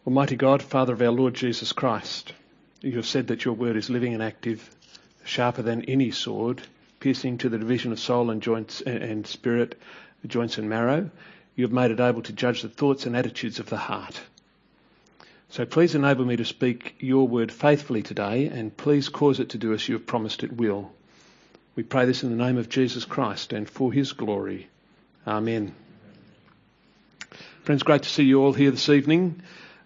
Almighty God, Father of our Lord Jesus Christ, you have said that your word is living and active, sharper than any sword, piercing to the division of soul and joints and spirit, joints and marrow. You have made it able to judge the thoughts and attitudes of the heart. So please enable me to speak your word faithfully today, and please cause it to do as you have promised it will. We pray this in the name of Jesus Christ and for his glory. Amen. Friends, great to see you all here this evening.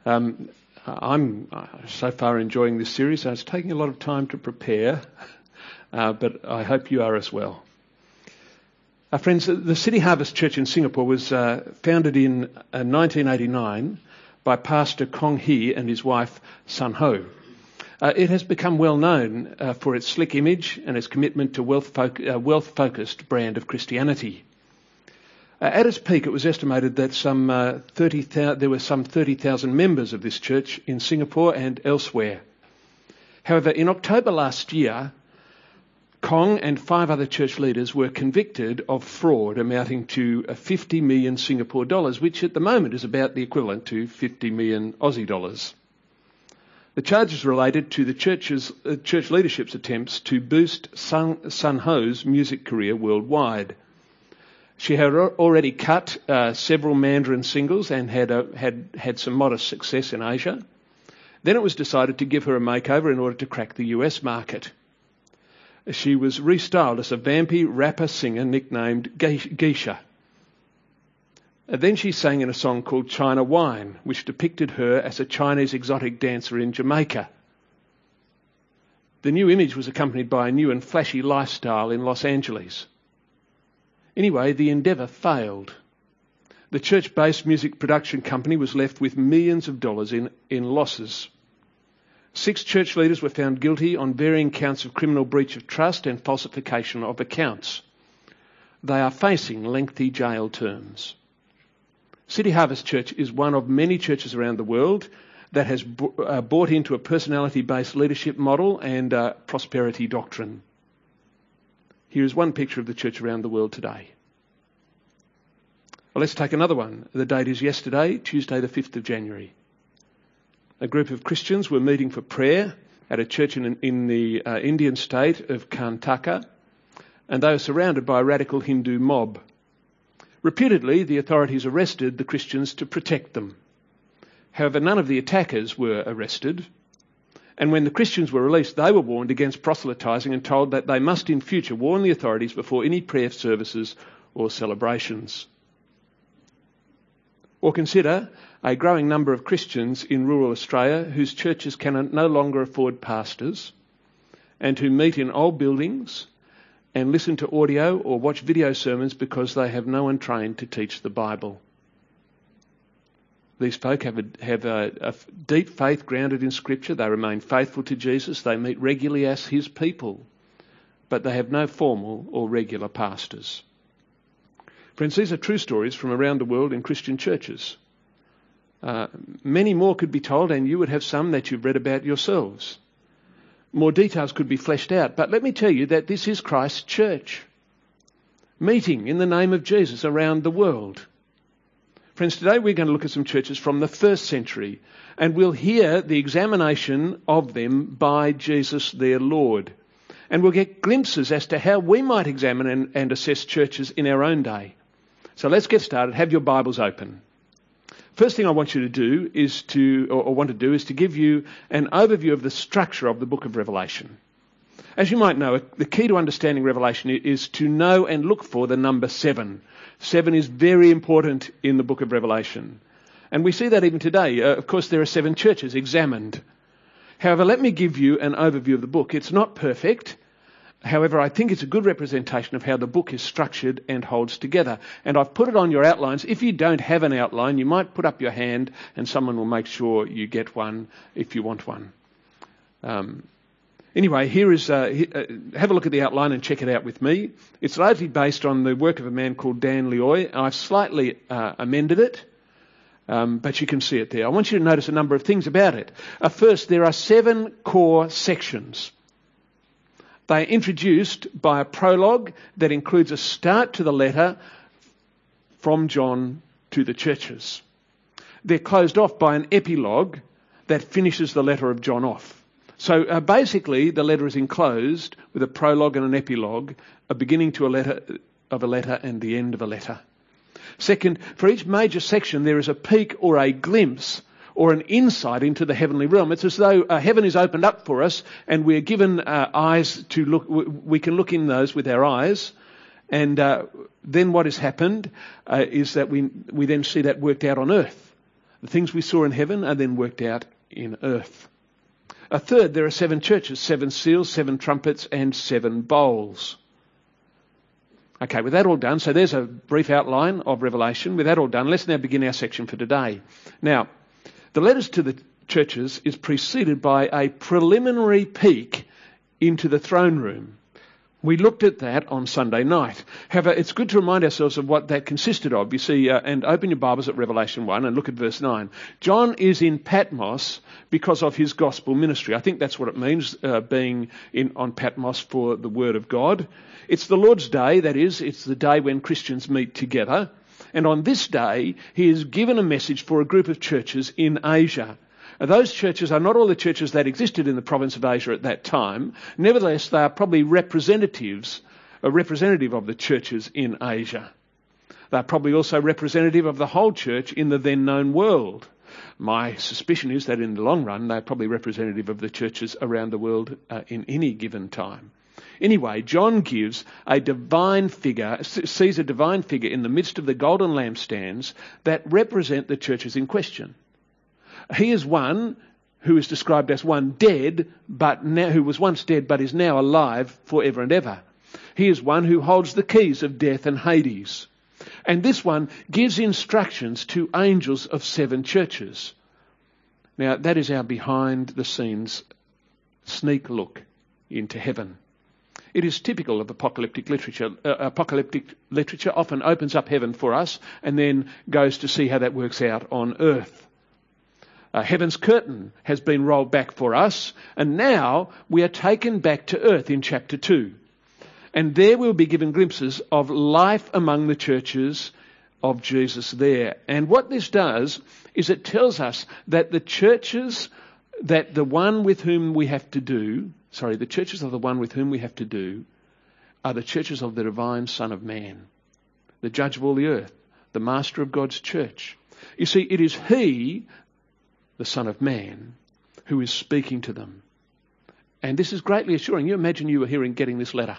I'm so far enjoying this series. It's taking a lot of time to prepare, but I hope you are as well. Friends, the City Harvest Church in Singapore was founded in 1989 by Pastor Kong Hee and his wife Sun Ho. It has become well known for its slick image and its commitment to wealth-focused brand of Christianity. At its peak, it was estimated that there were some 30,000 members of this church in Singapore and elsewhere. However, in October last year, Kong and 5 other church leaders were convicted of fraud amounting to 50 million Singapore dollars, which at the moment is about the equivalent to 50 million Aussie dollars. The charges related to the church leadership's attempts to boost Sun Ho's music career worldwide. She had already cut several Mandarin singles and had some modest success in Asia. Then it was decided to give her a makeover in order to crack the US market. She was restyled as a vampy rapper-singer nicknamed Geisha. Then she sang in a song called China Wine, which depicted her as a Chinese exotic dancer in Jamaica. The new image was accompanied by a new and flashy lifestyle in Los Angeles. Anyway, the endeavour failed. The church-based music production company was left with millions of dollars in losses. 6 church leaders were found guilty on varying counts of criminal breach of trust and falsification of accounts. They are facing lengthy jail terms. City Harvest Church is one of many churches around the world that has bought into a personality-based leadership model and prosperity doctrine. Here is one picture of the church around the world today. Well, let's take another one. The date is yesterday, Tuesday the 5th of January. A group of Christians were meeting for prayer at a church in the Indian state of Karnataka, and they were surrounded by a radical Hindu mob. Reputedly, the authorities arrested the Christians to protect them. However, none of the attackers were arrested. And when the Christians were released, they were warned against proselytising and told that they must in future warn the authorities before any prayer services or celebrations. Or consider a growing number of Christians in rural Australia whose churches can no longer afford pastors and who meet in old buildings and listen to audio or watch video sermons because they have no one trained to teach the Bible. These folk have a deep faith grounded in Scripture. They remain faithful to Jesus. They meet regularly as his people, but they have no formal or regular pastors. Friends, these are true stories from around the world in Christian churches. Many more could be told, and you would have some that you've read about yourselves. More details could be fleshed out, but let me tell you that this is Christ's church, meeting in the name of Jesus around the world. Friends, today we're going to look at some churches from the 1st century, and we'll hear the examination of them by Jesus their Lord. And we'll get glimpses as to how we might examine and assess churches in our own day. So let's get started. Have your Bibles open. First thing I want you to do is to give you an overview of the structure of the book of Revelation. As you might know, the key to understanding Revelation is to know and look for the number 7. 7 is very important in the book of Revelation. And we see that even today. Of course, there are 7 churches examined. However, let me give you an overview of the book. It's not perfect. However, I think it's a good representation of how the book is structured and holds together. And I've put it on your outlines. If you don't have an outline, you might put up your hand and someone will make sure you get one if you want one. Anyway, here is have a look at the outline and check it out with me. It's largely based on the work of a man called Dan Loy. I've slightly amended it, but you can see it there. I want you to notice a number of things about it. First, there are 7 core sections. They are introduced by a prologue that includes a start to the letter from John to the churches. they're closed off by an epilogue that finishes the letter of John off. So basically, the letter is enclosed with a prologue and an epilogue, a beginning to a letter and the end of a letter. Second, for each major section, there is a peek or a glimpse or an insight into the heavenly realm. It's as though heaven is opened up for us and we're given eyes to look. We can look in those with our eyes. And then what has happened is that we then see that worked out on earth. The things we saw in heaven are then worked out in earth. A third, there are 7 churches, 7 seals, 7 trumpets, and 7 bowls. Okay, with that all done, so there's a brief outline of Revelation. With that all done, let's now begin our section for today. Now, the letters to the churches is preceded by a preliminary peek into the throne room. We looked at that on Sunday night. However, it's good to remind ourselves of what that consisted of. You see, and open your Bibles at Revelation 1 and look at verse 9. John is in Patmos because of his gospel ministry. I think that's what it means, being on Patmos for the word of God. It's the Lord's day, that is, it's the day when Christians meet together. And on this day, he is given a message for a group of churches in Asia. Those churches are not all the churches that existed in the province of Asia at that time. Nevertheless, they are probably representative of the churches in Asia. They are probably also representative of the whole church in the then known world. My suspicion is that in the long run, they're probably representative of the churches around the world in any given time. Anyway, John sees a divine figure in the midst of the golden lampstands that represent the churches in question. He is one who is described as one dead, who was once dead but is now alive forever and ever. He is one who holds the keys of death and Hades. And this one gives instructions to angels of 7 churches. Now, that is our behind-the-scenes sneak look into heaven. It is typical of apocalyptic literature. Apocalyptic literature often opens up heaven for us and then goes to see how that works out on earth. Heaven's curtain has been rolled back for us, and now we are taken back to earth in chapter 2. And there we'll be given glimpses of life among the churches of Jesus there. And what this does is it tells us that the churches of the one with whom we have to do are the churches of the divine Son of Man, the judge of all the earth, the master of God's church. You see, it is he, the Son of Man, who is speaking to them. And this is greatly assuring. You imagine you were getting this letter.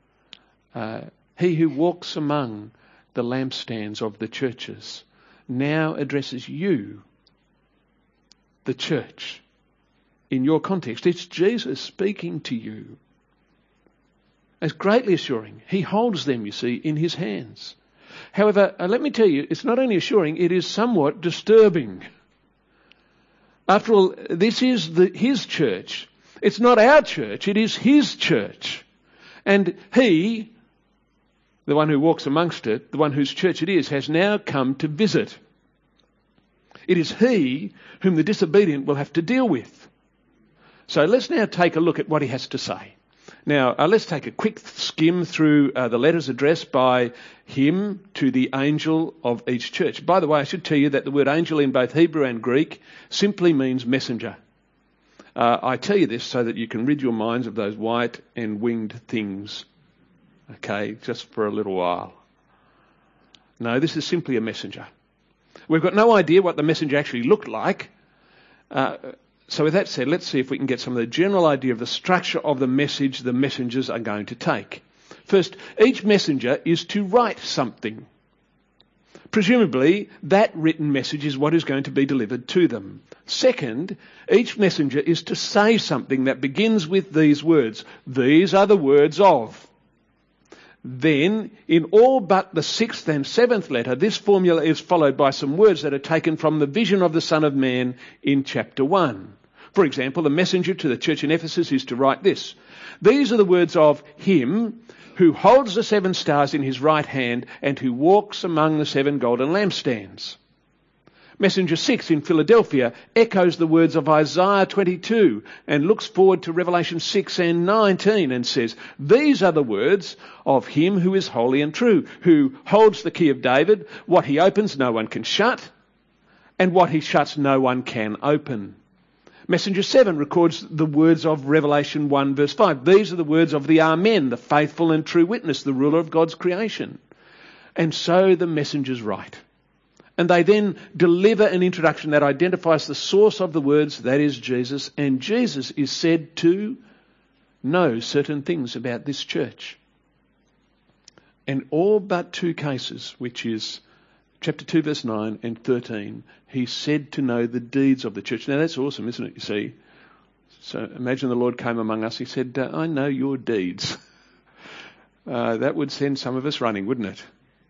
He who walks among the lampstands of the churches now addresses you, the church, in your context. It's Jesus speaking to you. It's greatly assuring. He holds them, you see, in his hands. However, let me tell you, it's not only assuring, it is somewhat disturbing. After all, this is his church. It's not our church, it is his church. And he, the one who walks amongst it, the one whose church it is, has now come to visit. It is he whom the disobedient will have to deal with. So let's now take a look at what he has to say. Now, let's take a quick skim through the letters addressed by him to the angel of each church. By the way, I should tell you that the word angel in both Hebrew and Greek simply means messenger. I tell you this so that you can rid your minds of those white and winged things. Okay, just for a little while. No, this is simply a messenger. We've got no idea what the messenger actually looked like. So with that said, let's see if we can get some of the general idea of the structure of the message the messengers are going to take. First, each messenger is to write something. Presumably, that written message is what is going to be delivered to them. Second, each messenger is to say something that begins with these words. These are the words of. Then, in all but the 6th and 7th letter, this formula is followed by some words that are taken from the vision of the Son of Man in chapter 1. For example, the messenger to the church in Ephesus is to write this. These are the words of him who holds the 7 stars in his right hand and who walks among the 7 golden lampstands. Messenger 6 in Philadelphia echoes the words of Isaiah 22 and looks forward to Revelation 6 and 19 and says, these are the words of him who is holy and true, who holds the key of David. What he opens no one can shut, and what he shuts no one can open. Messenger 7 records the words of Revelation 1 verse 5. These are the words of the Amen, the faithful and true witness, the ruler of God's creation. And so the messengers write. And they then deliver an introduction that identifies the source of the words, that is Jesus. And Jesus is said to know certain things about this church. And all but two cases, which is chapter 2 verse 9 and 13, he's said to know the deeds of the church. Now that's awesome, isn't it, you see? So imagine the Lord came among us. He said, I know your deeds. That would send some of us running, wouldn't it?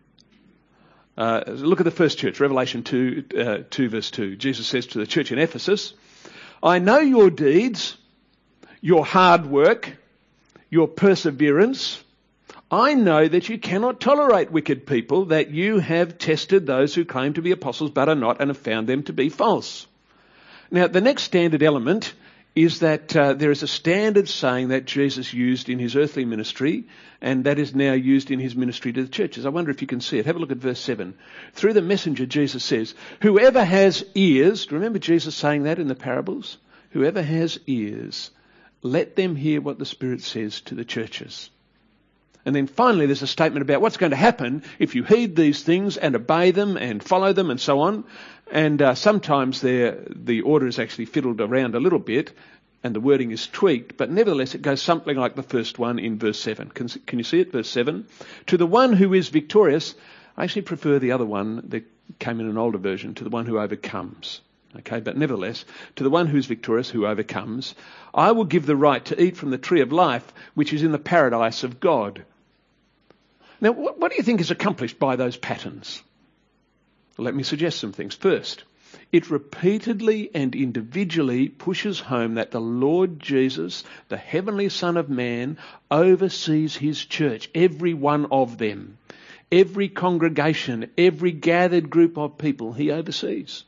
Look at the first church, Revelation 2 verse 2. Jesus says to the church in Ephesus, I know your deeds, your hard work, your perseverance. I know that you cannot tolerate wicked people, that you have tested those who claim to be apostles but are not, and have found them to be false. Now, the next standard element is that there is a standard saying that Jesus used in his earthly ministry, and that is now used in his ministry to the churches. I wonder if you can see it. Have a look at verse 7. Through the messenger, Jesus says, whoever has ears, do you remember Jesus saying that in the parables? Whoever has ears, let them hear what the Spirit says to the churches. And then finally there's a statement about what's going to happen if you heed these things and obey them and follow them and so on. And sometimes the order is actually fiddled around a little bit and the wording is tweaked, but nevertheless it goes something like the first one in verse 7. Can you see it? Verse 7. To the one who is victorious, I actually prefer the other one that came in an older version, to the one who overcomes. Okay, but nevertheless, to the one who is victorious, who overcomes, I will give the right to eat from the tree of life, which is in the paradise of God. Now, what do you think is accomplished by those patterns? Well, let me suggest some things. First, it repeatedly and individually pushes home that the Lord Jesus, the heavenly Son of Man, oversees his church, every one of them, every congregation, every gathered group of people he oversees.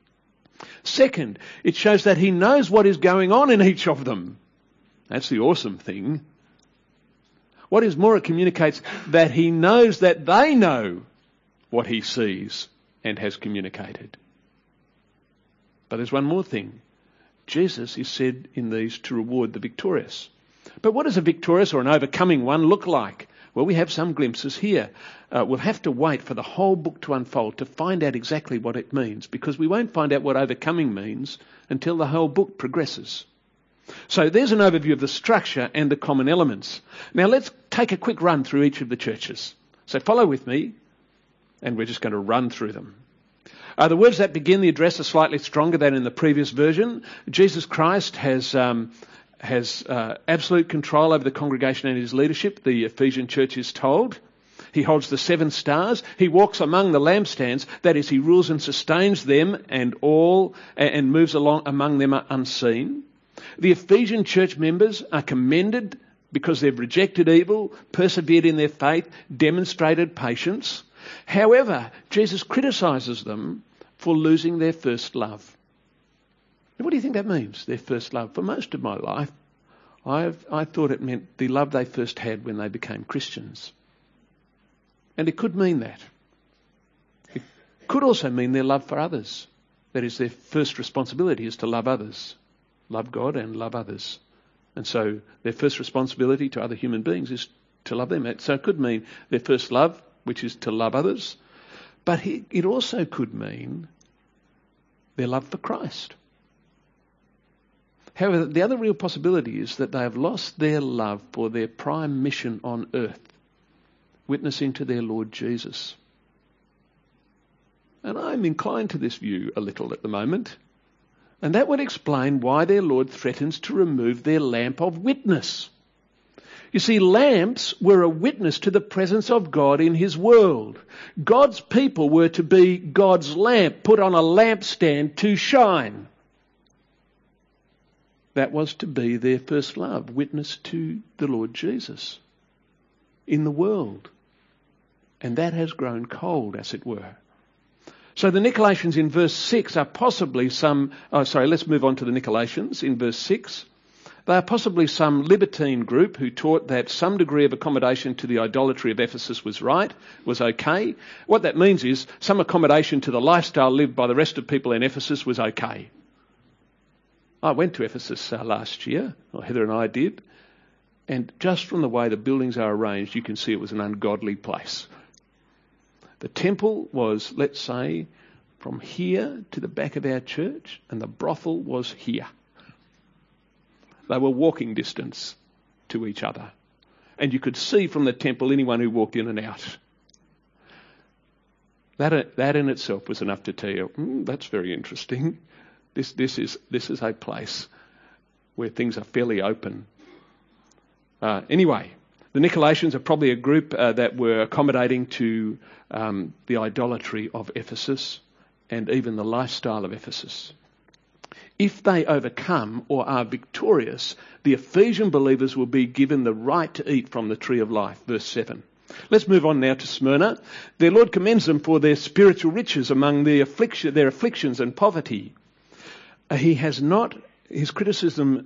Second, it shows that he knows what is going on in each of them. That's the awesome thing. What is more, it communicates that he knows that they know what he sees and has communicated. But there's one more thing. Jesus is said in these to reward the victorious. But what does a victorious or an overcoming one look like? Well, we have some glimpses here. We'll have to wait for the whole book to unfold to find out exactly what it means, because we won't find out what overcoming means until the whole book progresses. So there's an overview of the structure and the common elements. Now let's take a quick run through each of the churches. So follow with me, and we're just going to run through them. The words that begin the address are slightly stronger than in the previous version. Jesus Christ has absolute control over the congregation and his leadership, the Ephesian church is told. He holds the 7 stars. He walks among the lampstands. That is, he rules and sustains them and moves along among them unseen. The Ephesian church members are commended because they've rejected evil, persevered in their faith, demonstrated patience. However, Jesus criticises them for losing their first love. Now, what do you think that means, their first love? For most of my life, I thought it meant the love they first had when they became Christians. And it could mean that. It could also mean their love for others. That is, their first responsibility is to love others. Love God and love others. And so their first responsibility to other human beings is to love them. So it could mean their first love, which is to love others. But it also could mean their love for Christ. However, the other real possibility is that they have lost their love for their prime mission on earth, witnessing to their Lord Jesus. And I'm inclined to this view a little at the moment. And that would explain why their Lord threatens to remove their lamp of witness. You see, lamps were a witness to the presence of God in his world. God's people were to be God's lamp, put on a lampstand to shine. That was to be their first love, witness to the Lord Jesus in the world. And that has grown cold, as it were. So the Nicolaitans in verse 6 are possibly let's move on to the Nicolaitans in verse 6. They are possibly some libertine group who taught that some degree of accommodation to the idolatry of Ephesus was okay. What that means is some accommodation to the lifestyle lived by the rest of people in Ephesus was okay. I went to Ephesus last year, or Heather and I did, and just from the way the buildings are arranged, you can see it was an ungodly place. The temple was, let's say, from here to the back of our church, and the brothel was here. They were walking distance to each other. And you could see from the temple anyone who walked in and out. That in itself was enough to tell you, that's very interesting. This is a place where things are fairly open. Anyway, the Nicolaitans are probably a group that were accommodating to the idolatry of Ephesus and even the lifestyle of Ephesus. If they overcome or are victorious, the Ephesian believers will be given the right to eat from the tree of life. Verse 7. Let's move on now to Smyrna. Their Lord commends them for their spiritual riches among their afflictions and poverty. He has no criticism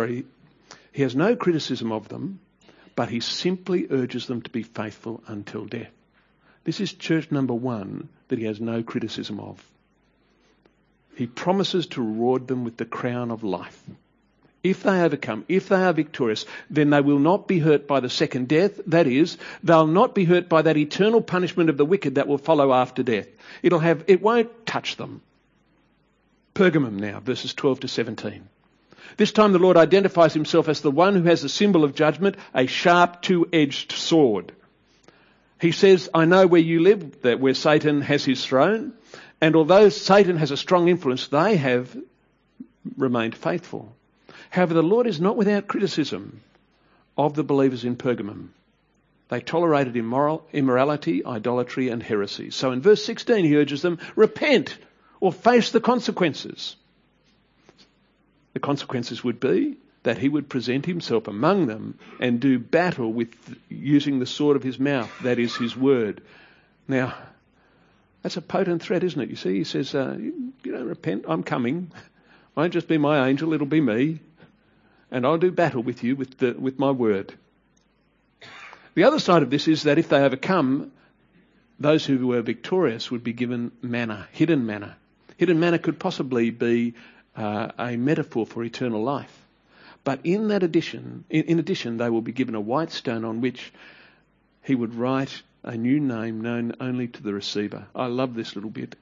of them, but he simply urges them to be faithful until death. This is church number 1 that he has no criticism of. He promises to reward them with the crown of life. If they overcome, if they are victorious, then they will not be hurt by the second death. That is, they'll not be hurt by that eternal punishment of the wicked that will follow after death. It won't touch them. Pergamum now, verses 12 to 17. This time the Lord identifies himself as the one who has the symbol of judgment, a sharp two-edged sword. He says, I know where you live, where Satan has his throne, and although Satan has a strong influence, they have remained faithful. However, the Lord is not without criticism of the believers in Pergamum. They tolerated immorality, idolatry, and heresy. So in verse 16 he urges them, repent or face the consequences. The consequences would be that he would present himself among them and do battle with using the sword of his mouth, that is his word. Now, that's a potent threat, isn't it? You see, he says, you don't repent, I'm coming. I won't just be my angel, it'll be me. And I'll do battle with you with my word. The other side of this is that if they overcome, those who were victorious would be given manna, hidden manna. Hidden manna could possibly be a metaphor for eternal life. But in addition, they will be given a white stone on which he would write a new name known only to the receiver. I love this little bit.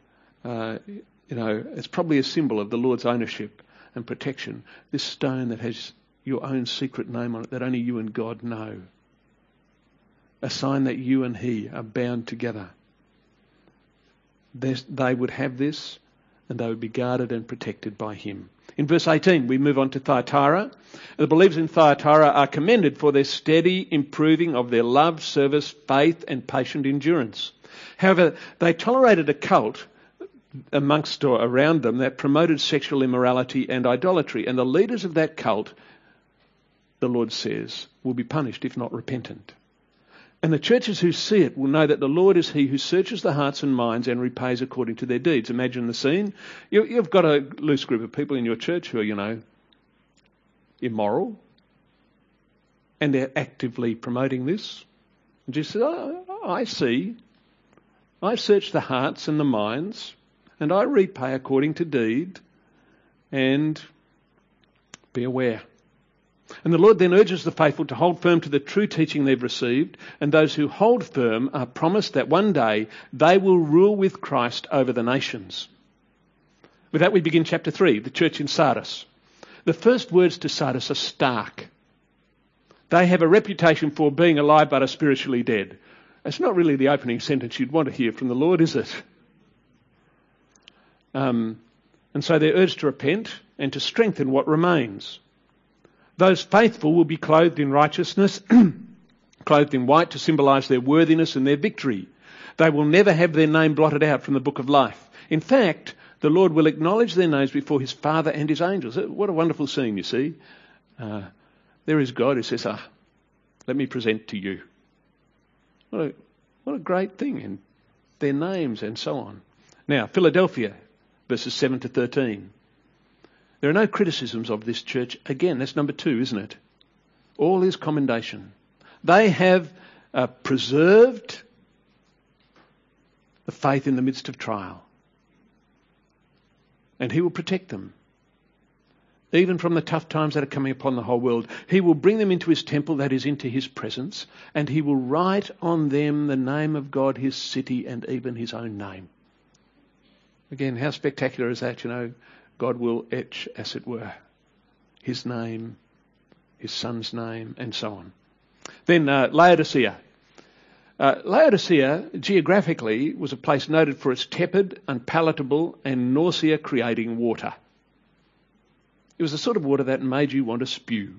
It's probably a symbol of the Lord's ownership and protection. This stone that has your own secret name on it that only you and God know. A sign that you and he are bound together. They would have this and they would be guarded and protected by him. In verse 18, we move on to Thyatira. The believers in Thyatira are commended for their steady improving of their love, service, faith, and patient endurance. However, they tolerated a cult amongst or around them that promoted sexual immorality and idolatry. And the leaders of that cult, the Lord says, will be punished if not repentant. And the churches who see it will know that the Lord is he who searches the hearts and minds and repays according to their deeds. Imagine the scene. You've got a loose group of people in your church who are, immoral. And they're actively promoting this. And Jesus says, I see. I search the hearts and the minds and I repay according to deed. And be aware. And the Lord then urges the faithful to hold firm to the true teaching they've received, and those who hold firm are promised that one day they will rule with Christ over the nations. With that we begin chapter 3, the church in Sardis. The first words to Sardis are stark. They have a reputation for being alive but are spiritually dead. It's not really the opening sentence you'd want to hear from the Lord, is it? And so they're urged to repent and to strengthen what remains. Those faithful will be clothed in righteousness, clothed in white to symbolise their worthiness and their victory. They will never have their name blotted out from the book of life. In fact, the Lord will acknowledge their names before his Father and his angels. What a wonderful scene, you see. There is God who says, let me present to you. What a great thing, and their names and so on. Now, Philadelphia, verses 7 to 13. There are no criticisms of this church. Again, that's number 2, isn't it? All is commendation. They have preserved the faith in the midst of trial. And he will protect them. Even from the tough times that are coming upon the whole world. He will bring them into his temple, that is, into his presence, and he will write on them the name of God, his city, and even his own name. Again, how spectacular is that? God will etch, as it were, his name, his son's name, and so on. Then Laodicea. Laodicea, geographically, was a place noted for its tepid, unpalatable, and nausea-creating water. It was the sort of water that made you want to spew.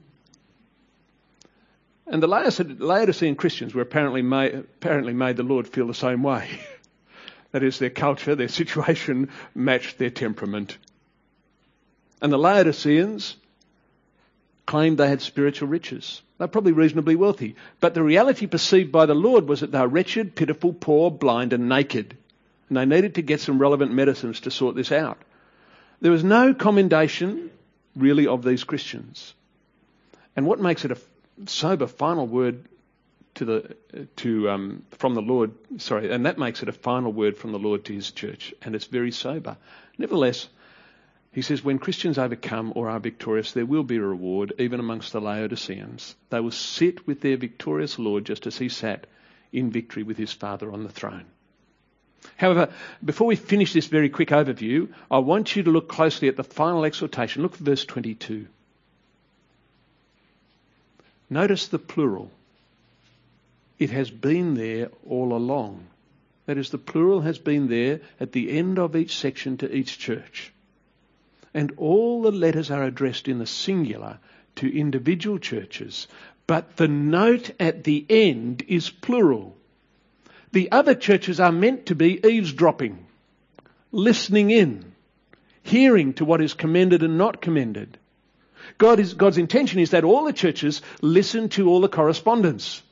And the Laodicean Christians were apparently made the Lord feel the same way. That is, their culture, their situation matched their temperament. And the Laodiceans claimed they had spiritual riches. They're probably reasonably wealthy. But the reality perceived by the Lord was that they were wretched, pitiful, poor, blind and naked. And they needed to get some relevant medicines to sort this out. There was no commendation, really, of these Christians. And what makes it a sober final word from the Lord, and that makes it a final word from the Lord to his church, and it's very sober. Nevertheless, he says, when Christians overcome or are victorious, there will be a reward, even amongst the Laodiceans. They will sit with their victorious Lord just as he sat in victory with his Father on the throne. However, before we finish this very quick overview, I want you to look closely at the final exhortation. Look at verse 22. Notice the plural. It has been there all along. That is, the plural has been there at the end of each section to each church. And all the letters are addressed in the singular to individual churches. But the note at the end is plural. The other churches are meant to be eavesdropping, listening in, hearing to what is commended and not commended. God's intention is that all the churches listen to all the correspondence.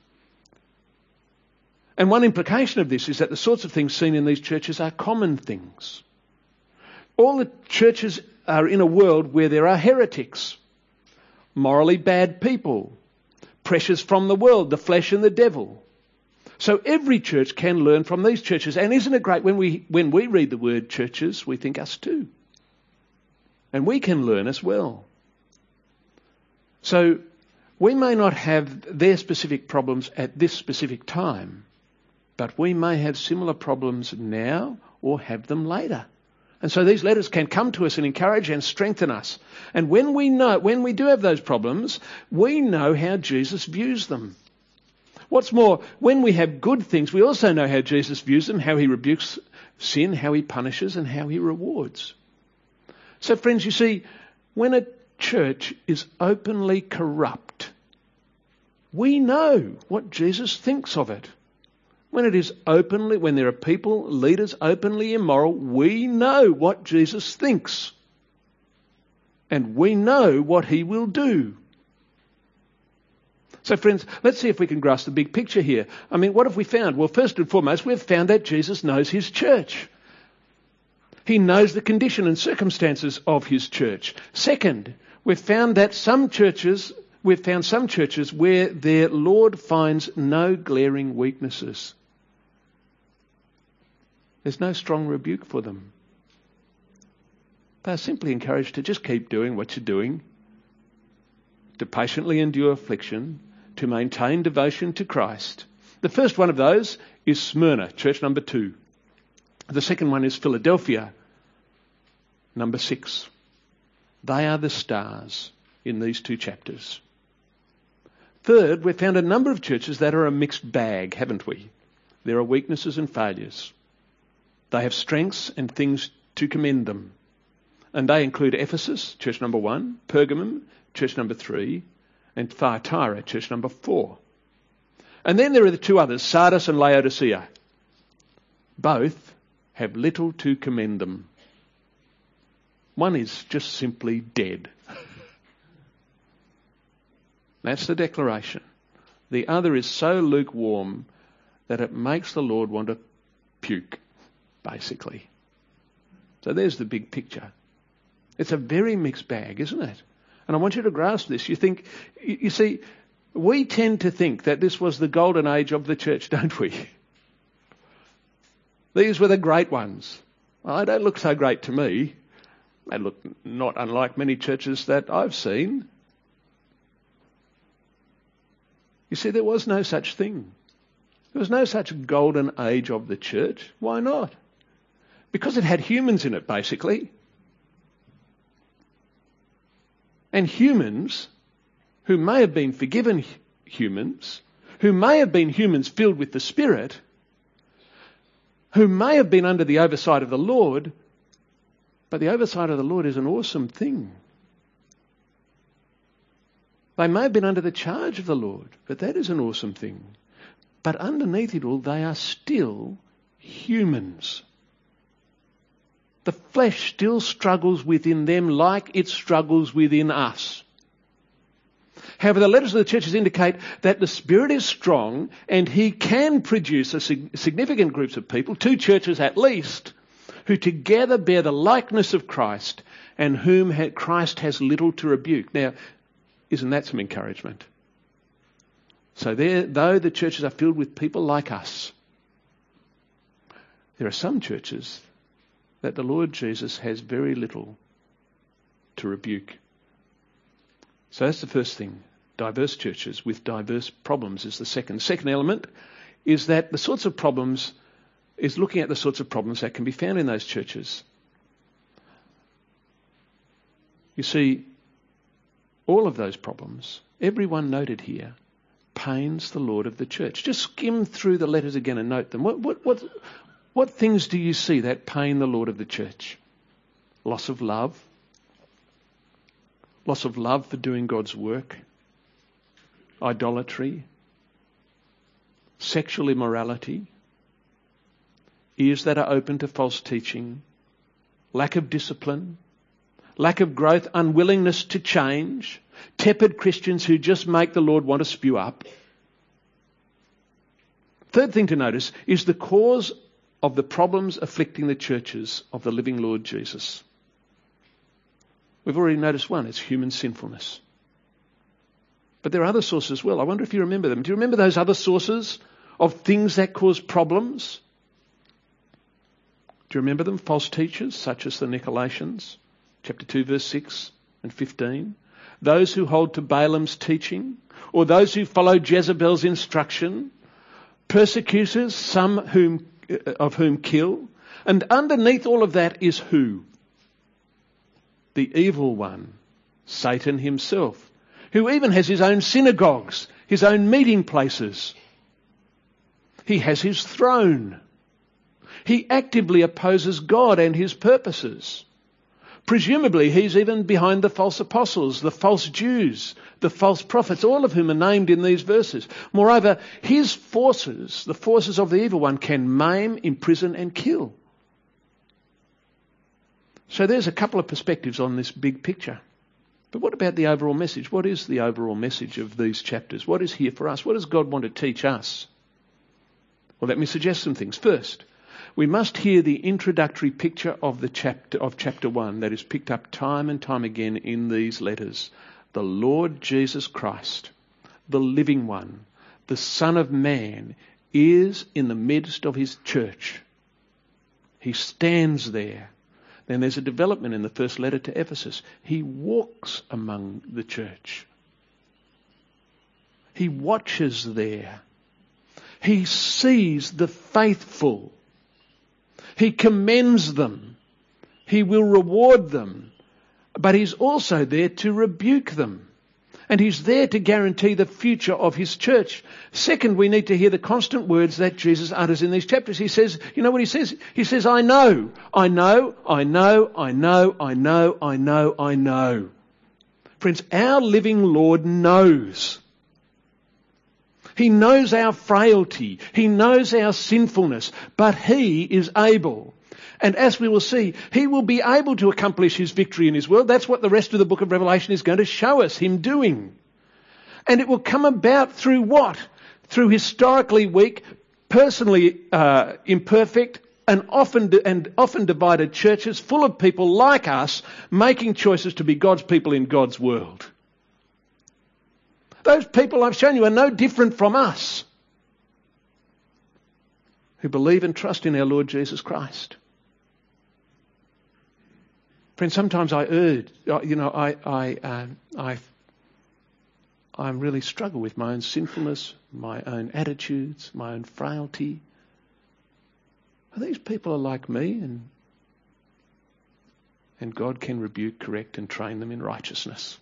And one implication of this is that the sorts of things seen in these churches are common things. All the churches are in a world where there are heretics, morally bad people, pressures from the world, the flesh and the devil. So every church can learn from these churches. And isn't it great when we read the word churches, we think us too. And we can learn as well. So we may not have their specific problems at this specific time, but we may have similar problems now or have them later. And so these letters can come to us and encourage and strengthen us. And when we do have those problems, we know how Jesus views them. What's more, when we have good things, we also know how Jesus views them, how he rebukes sin, how he punishes, and how he rewards. So friends, you see, when a church is openly corrupt, we know what Jesus thinks of it. When there are people, leaders openly immoral, we know what Jesus thinks. And we know what he will do. So friends, let's see if we can grasp the big picture here. I mean, what have we found? Well, first and foremost, we've found that Jesus knows his church. He knows the condition and circumstances of his church. Second, we've found some churches where their Lord finds no glaring weaknesses. There's no strong rebuke for them. They're simply encouraged to just keep doing what you're doing, to patiently endure affliction, to maintain devotion to Christ. The first one of those is Smyrna, church number 2. The second one is Philadelphia, number 6. They are the stars in these 2 chapters. Third, we've found a number of churches that are a mixed bag, haven't we? There are weaknesses and failures. They have strengths and things to commend them. And they include Ephesus, church number 1, Pergamum, church number 3, and Thyatira, church number 4. And then there are the 2 others, Sardis and Laodicea. Both have little to commend them. One is just simply dead. That's the declaration. The other is so lukewarm that it makes the Lord want to puke, basically. So there's the big picture. It's a very mixed bag, isn't it? And I want you to grasp this. You see, we tend to think that this was the golden age of the church, don't we? These were the great ones. Well, they don't look so great to me. They look not unlike many churches that I've seen. You see, there was no such thing. There was no such golden age of the church. Why not? Because it had humans in it, basically. And humans who may have been forgiven humans, who may have been humans filled with the Spirit, who may have been under the oversight of the Lord, but the oversight of the Lord is an awesome thing. They may have been under the charge of the Lord, but that is an awesome thing. But underneath it all, they are still humans. The flesh still struggles within them like it struggles within us. However, the letters of the churches indicate that the Spirit is strong and He can produce significant groups of people, 2 churches at least, who together bear the likeness of Christ and whom Christ has little to rebuke. Now, isn't that some encouragement? So though the churches are filled with people like us, there are some churches that the Lord Jesus has very little to rebuke. So that's the first thing. Diverse churches with diverse problems is the second. The second element is that the sorts of problems is looking at the sorts of problems that can be found in those churches. You see, all of those problems, everyone noted here, pains the Lord of the church. Just skim through the letters again and note them. What things do you see that pain the Lord of the church? Loss of love. Loss of love for doing God's work. Idolatry. Sexual immorality. Ears that are open to false teaching. Lack of discipline. Lack of growth. Unwillingness to change. Tepid Christians who just make the Lord want to spew up. Third thing to notice is the cause of the problems afflicting the churches of the living Lord Jesus. We've already noticed one, it's human sinfulness. But there are other sources as well. I wonder if you remember them. Do you remember those other sources of things that cause problems? Do you remember them? False teachers, such as the Nicolaitans, chapter 2, verse 6 and 15. Those who hold to Balaam's teaching, or those who follow Jezebel's instruction. Persecutors, some of whom kill. And underneath all of that is who? The evil one, Satan himself, who even has his own synagogues, his own meeting places. He has his throne. He actively opposes God and his purposes. Presumably he's even behind the false apostles, the false Jews, the false prophets, all of whom are named in these verses. Moreover, his forces, the forces of the evil one, can maim, imprison and kill. So there's a couple of perspectives on this big picture. But what about the overall message? What is the overall message of these chapters? What is here for us? What does God want to teach us? Well, let me suggest some things. First, we must hear the introductory picture of chapter 1 that is picked up time and time again in these letters. The Lord Jesus Christ, the living one, the Son of Man, is in the midst of his church. He stands there. Then there's a development in the first letter to Ephesus. He walks among the church. He watches there. He sees the faithful. He commends them. He will reward them. But he's also there to rebuke them. And he's there to guarantee the future of his church. Second, we need to hear the constant words that Jesus utters in these chapters. He says, you know what he says? He says, I know. Friends, our living Lord knows. He knows our frailty. He knows our sinfulness. But he is able. And as we will see, he will be able to accomplish his victory in his world. That's what the rest of the book of Revelation is going to show us him doing. And it will come about through what? Through historically weak, personally imperfect, and often divided churches full of people like us making choices to be God's people in God's world. Those people I've shown you are no different from us who believe and trust in our Lord Jesus Christ. Friends, sometimes I really struggle with my own sinfulness, my own attitudes, my own frailty. Are these people are like me, and God can rebuke, correct, and train them in righteousness?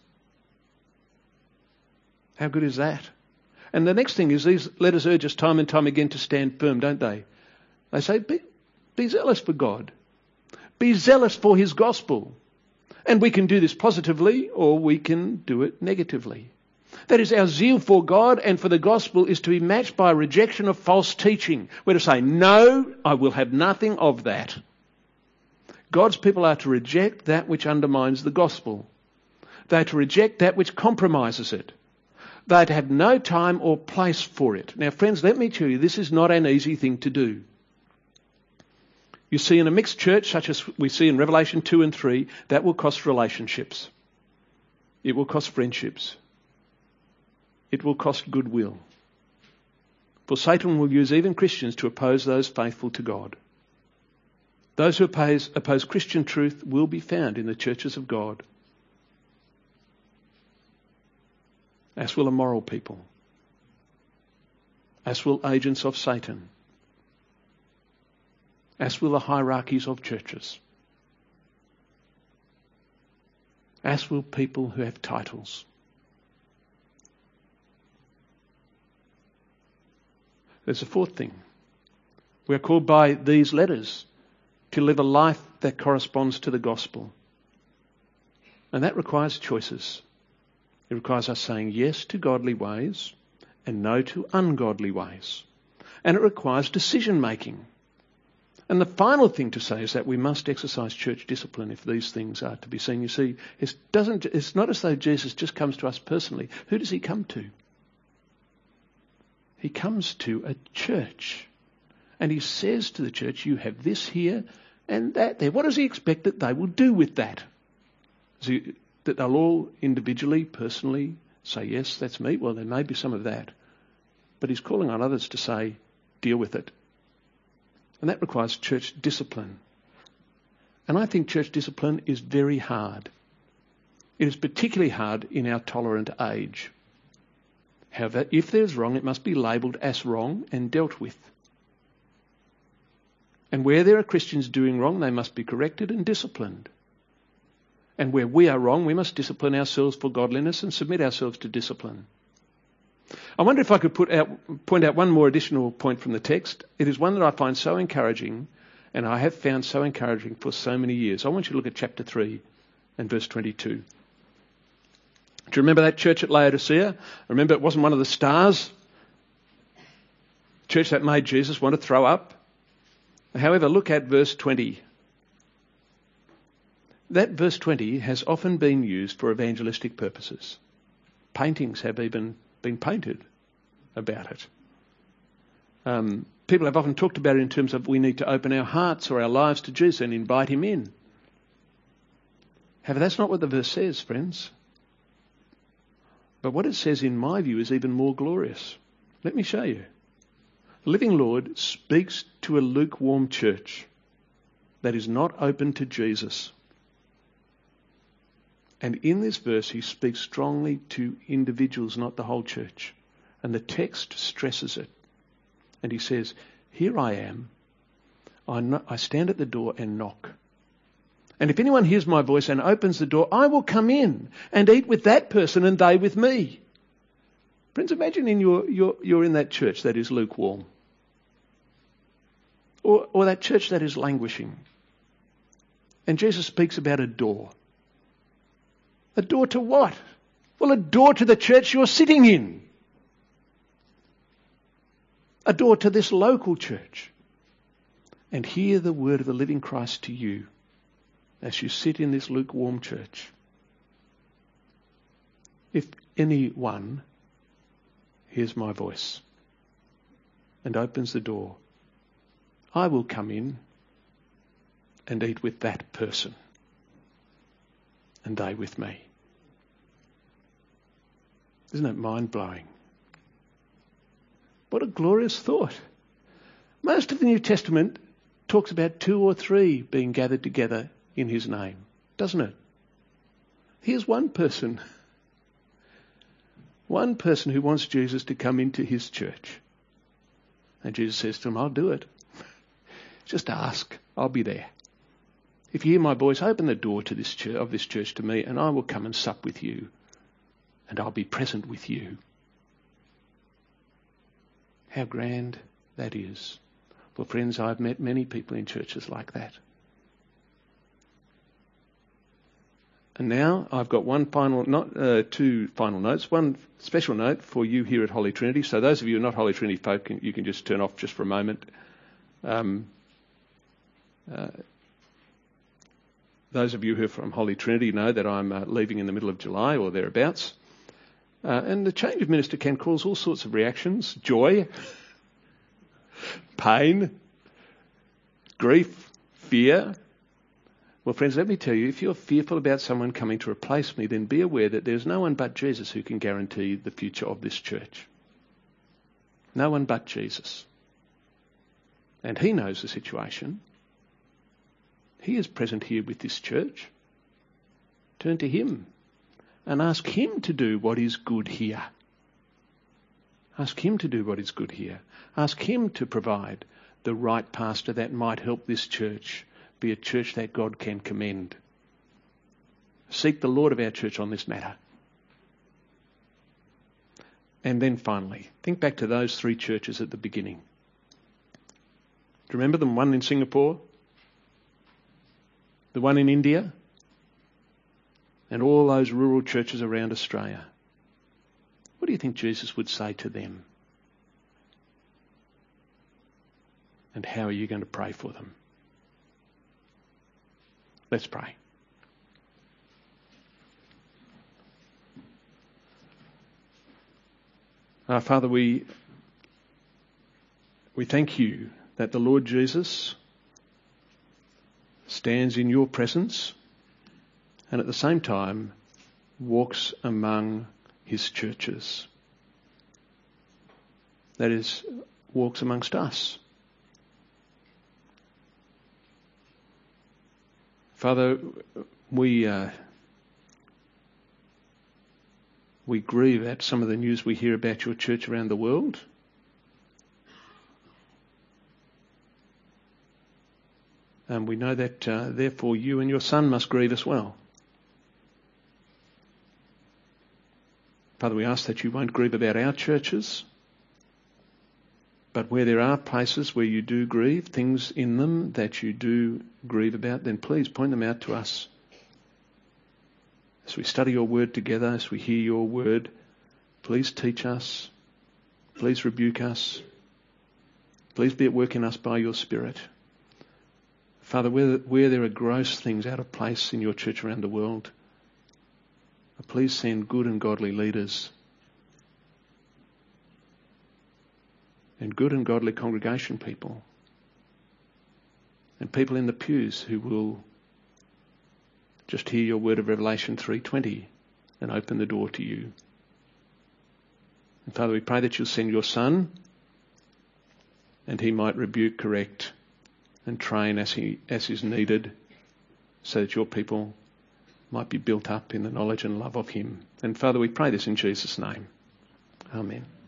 How good is that? And the next thing is these letters urge us time and time again to stand firm, don't they? They say, be zealous for God. Be zealous for his gospel. And we can do this positively or we can do it negatively. That is, our zeal for God and for the gospel is to be matched by a rejection of false teaching. We're to say, no, I will have nothing of that. God's people are to reject that which undermines the gospel. They are to reject that which compromises it. They are to have no time or place for it. Now, friends, let me tell you, this is not an easy thing to do. You see, in a mixed church, such as we see in Revelation 2 and 3, that will cost relationships. It will cost friendships. It will cost goodwill. For Satan will use even Christians to oppose those faithful to God. Those who oppose Christian truth will be found in the churches of God, as will immoral people, as will agents of Satan, as will the hierarchies of churches, as will people who have titles. There's a fourth thing. We are called by these letters to live a life that corresponds to the gospel. And that requires choices. It requires us saying yes to godly ways and no to ungodly ways. And it requires decision making. And the final thing to say is that we must exercise church discipline if these things are to be seen. You see, it's not as though Jesus just comes to us personally. Who does he come to? He comes to a church. And he says to the church, you have this here and that there. What does he expect that they will do with that? That they'll all individually, personally say, yes, that's me? Well, there may be some of that. But he's calling on others to say, deal with it. And that requires church discipline. And I think church discipline is very hard. It is particularly hard in our tolerant age. However, if there's wrong, it must be labelled as wrong and dealt with. And where there are Christians doing wrong, they must be corrected and disciplined. And where we are wrong, we must discipline ourselves for godliness and submit ourselves to discipline. I wonder if I could point out one more additional point from the text. It is one that I find so encouraging, and I have found so encouraging for so many years. I want you to look at chapter 3 and verse 22. Do you remember that church at Laodicea? Remember it wasn't one of the stars? Church that made Jesus want to throw up. However, look at verse 20. That verse 20 has often been used for evangelistic purposes. Paintings have even been painted about it. People have often talked about it in terms of we need to open our hearts or our lives to Jesus and invite him in. However, that's not what the verse says, friends. But what it says, in my view, is even more glorious. Let me show you. The living Lord speaks to a lukewarm church that is not open to Jesus. And in this verse, he speaks strongly to individuals, not the whole church. And the text stresses it. And he says, here I am. I stand at the door and knock. And if anyone hears my voice and opens the door, I will come in and eat with that person and they with me. Friends, imagine you're in that church that is lukewarm. Or that church that is languishing. And Jesus speaks about a door. A door to what? Well, a door to the church you're sitting in. A door to this local church. And hear the word of the living Christ to you as you sit in this lukewarm church. If anyone hears my voice and opens the door, I will come in and eat with that person, and they with me. Isn't that mind-blowing? What a glorious thought. Most of the New Testament talks about 2 or 3 being gathered together in his name, doesn't it? Here's one person who wants Jesus to come into his church. And Jesus says to him, I'll do it. Just ask, I'll be there. If you hear my voice, open the door to this church to me, and I will come and sup with you, and I'll be present with you. How grand that is. Well, friends, I've met many people in churches like that. And now I've got two final notes. One special note for you here at Holy Trinity. So those of you who are not Holy Trinity folk, you can just turn off just for a moment. Those of you who are from Holy Trinity know that I'm leaving in the middle of July or thereabouts. And the change of minister can cause all sorts of reactions. Joy, pain, grief, fear. Well, friends, let me tell you, if you're fearful about someone coming to replace me, then be aware that there's no one but Jesus who can guarantee the future of this church. No one but Jesus. And he knows the situation. He is present here with this church. Turn to him and ask him to do what is good here. Ask him to do what is good here. Ask him to provide the right pastor that might help this church be a church that God can commend. Seek the Lord of our church on this matter. And then finally, think back to those 3 churches at the beginning. Do you remember them? One in Singapore, the one in India, and all those rural churches around Australia. What do you think Jesus would say to them? And how are you going to pray for them? Let's pray. Father, we thank you that the Lord Jesus stands in your presence and at the same time walks among his churches. That is, walks amongst us. Father, we grieve at some of the news we hear about your church around the world. And we know that therefore you and your Son must grieve as well. Father, we ask that you won't grieve about our churches, but where there are places where you do grieve, things in them that you do grieve about, then please point them out to us. As we study your word together, as we hear your word, please teach us. Please rebuke us. Please be at work in us by your Spirit. Father, where there are gross things out of place in your church around the world, please send good and godly leaders and good and godly congregation people and people in the pews who will just hear your word of Revelation 3:20 and open the door to you. And Father, we pray that you'll send your Son and he might rebuke, correct and train as is needed so that your people might be built up in the knowledge and love of him. And Father, we pray this in Jesus' name. Amen.